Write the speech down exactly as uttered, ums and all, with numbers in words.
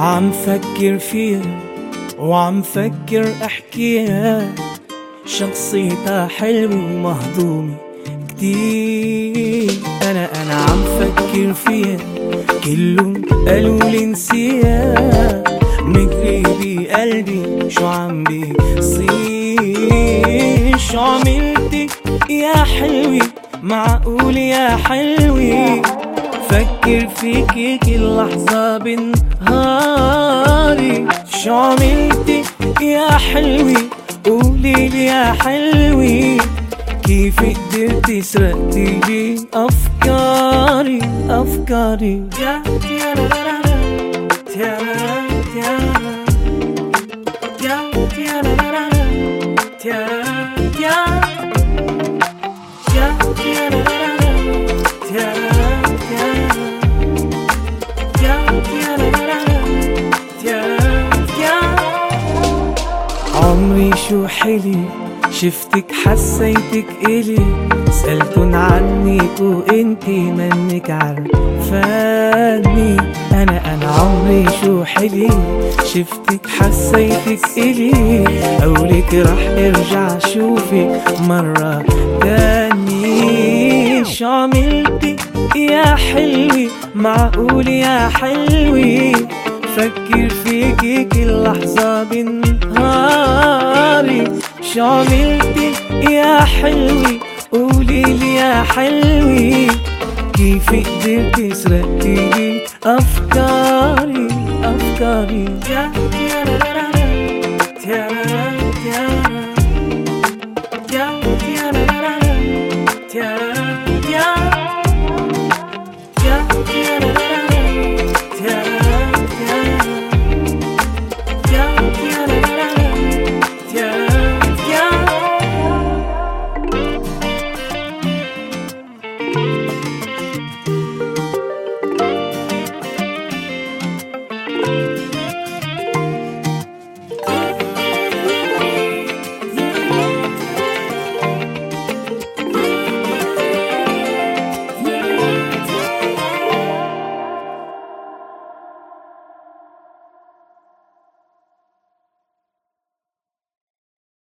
عم فكر فيها وعم فكر احكيها، شخصيتها حلوة ومهضومة كتير. انا انا عم فكر فيها، كلهم قالوا لي نسيها، مجري بقلبي شو عم بيصير. شو عملتي يا حلوة، معقول يا حلوة، فكر فيكي كل لحظة بنهاري. شو عملتي يا حلوة، قوليلي يا حلوة، كيف قدرتي سرقتي لي أفكاري أفكاري. يا يا لا لا لا يا يا يا يا لا لا لا يا يا يا يا لا لا لا يا عمري شو حلي، شفتك حسيتك إلي، سألتن عنك وانتي منك عرفاني. أنا أنا عمري شو حلي، شفتك حسيتك إلي، قولك رح ارجع شوفك مرة تاني. شو عملتي يا حلوة، معقول يا حلوة، فكر فيكي كل لحظة بنهاري. شو عملتي يا حلوة، قوليلي يا حلوة، كيف قدرتي سرقتي لي أفكاري أفكاري.